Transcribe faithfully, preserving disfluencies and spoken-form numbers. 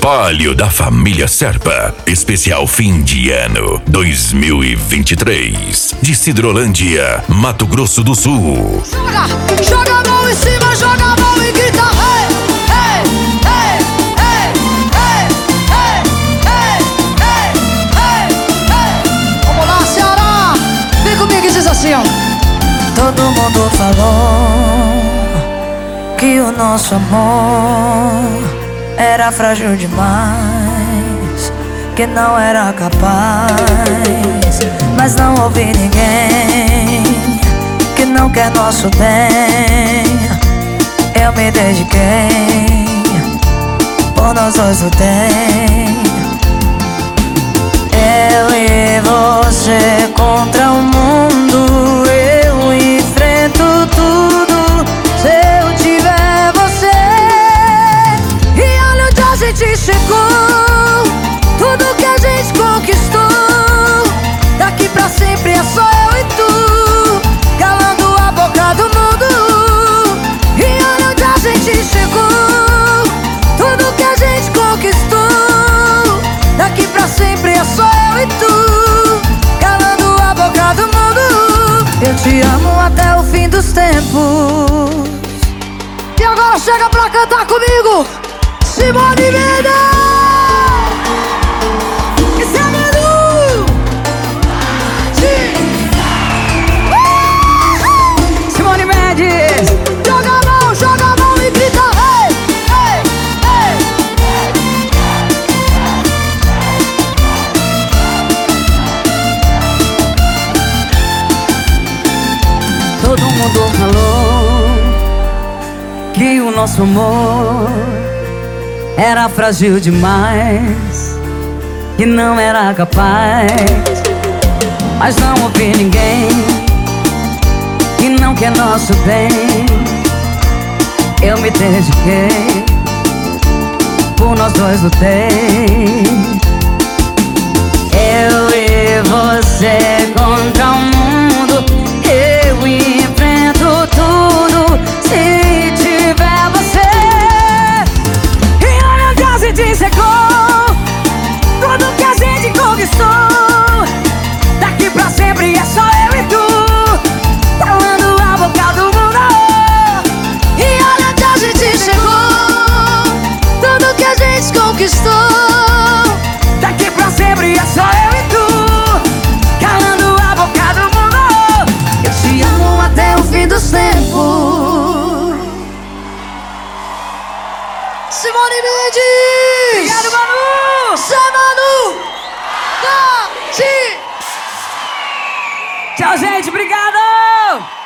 trabalho da família Serpa. Especial fim de ano dois mil e vinte e três. De Sidrolândia, Mato Grosso do Sul. Joga, joga a mão em cima, joga a mão e grita hey, hey, hey, hey, hey, hey, hey, hey, hey, hey. Vamos lá, Ceará. Vem comigo e diz assim, ó. Todo mundo falou que o nosso amor era frágil demais, que não era capaz. Mas não ouvi ninguém que não quer nosso bem. Eu me dediquei, por nós dois lutei. Eu e você contra o mundo, eu enfrento tudo se eu tiver você. E olha onde a gente chegou, tudo que a gente conquistou. Daqui pra sempre é só eu e tu, calando a boca do mundo. E olha onde a gente chegou, tudo que a gente conquistou. Daqui pra sempre é só eu e tu, calando a boca do mundo. Eu te amo até o fim dos tempos. E agora chega pra cantar comigo, Simone Mendes. Esse é Manu. Uh! Simone Mendes. Joga a mão, joga a mão e grita hey, hey, hey. Todo mundo falou que o nosso amor era frágil demais, que não era capaz. Mas não ouvi ninguém que não quer nosso bem. Eu me dediquei, por nós dois lutei. Eu e você contra o mundo, eu enfrento tudo se tiver você. E olha onde a gente chegou, tudo que a gente conquistou. Daqui pra sempre é só eu e tu, calando a boca do mundo. E olha onde a gente chegou, tudo que a gente conquistou. Daqui pra sempre é só eu e tu, calando a boca do mundo. Eu te amo até o fim dos tempos. Simone Mendes. Obrigado, Manu. Zé Manu. Da Ti. Tchau, gente. Obrigado.